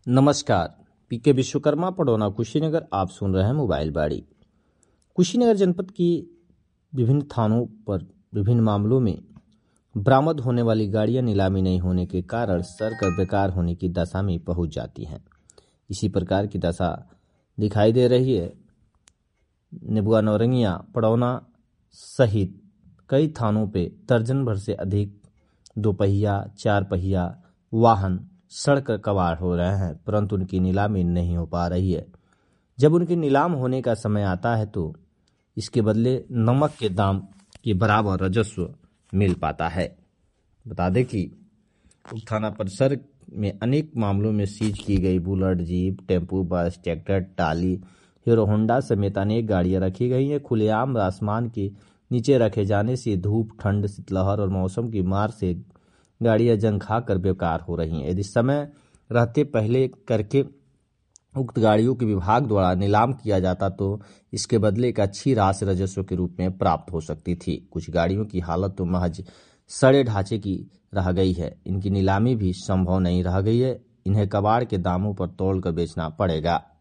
नमस्कार। पीके विश्वकर्मा पडौना कुशीनगर आप सुन रहे हैं मोबाइल बाड़ी। कुशीनगर जनपद की विभिन्न थानों पर विभिन्न मामलों में बरामद होने वाली गाड़ियां नीलामी नहीं होने के कारण सड़क बेकार होने की दशा में पहुंच जाती हैं। इसी प्रकार की दशा दिखाई दे रही है नेबुआ नौरंगिया पडौना सहित कई थानों पे दर्जन भर से अधिक दोपहिया चार पहिया वाहन सड़क कबाड़ हो रहे हैं, परंतु उनकी नीलामी नहीं हो पा रही है। जब उनकी नीलाम होने का समय आता है तो इसके बदले नमक के दाम के बराबर राजस्व मिल पाता है। बता दें कि उक्त थाना परिसर में अनेक मामलों में सीज की गई bullet, jeep, tempo, bus, tractor, trolley, Hero Honda समेत अनेक गाड़ियां रखी गई हैं। खुलेआम आसमान के नीचे रखे जाने से धूप, ठंड, शीतलहर और मौसम की मार से गाड़ियां जंग खाकर बेकार हो रही हैं। यदि समय रहते पहले करके उक्त गाड़ियों के विभाग द्वारा नीलाम किया जाता तो इसके बदले एक अच्छी राशि राजस्व के रूप में प्राप्त हो सकती थी। कुछ गाड़ियों की हालत तो महज सड़े ढांचे की रह गई है। इनकी नीलामी भी संभव नहीं रह गई है। इन्हें कबाड़ के दामों पर तोड़ कर बेचना पड़ेगा।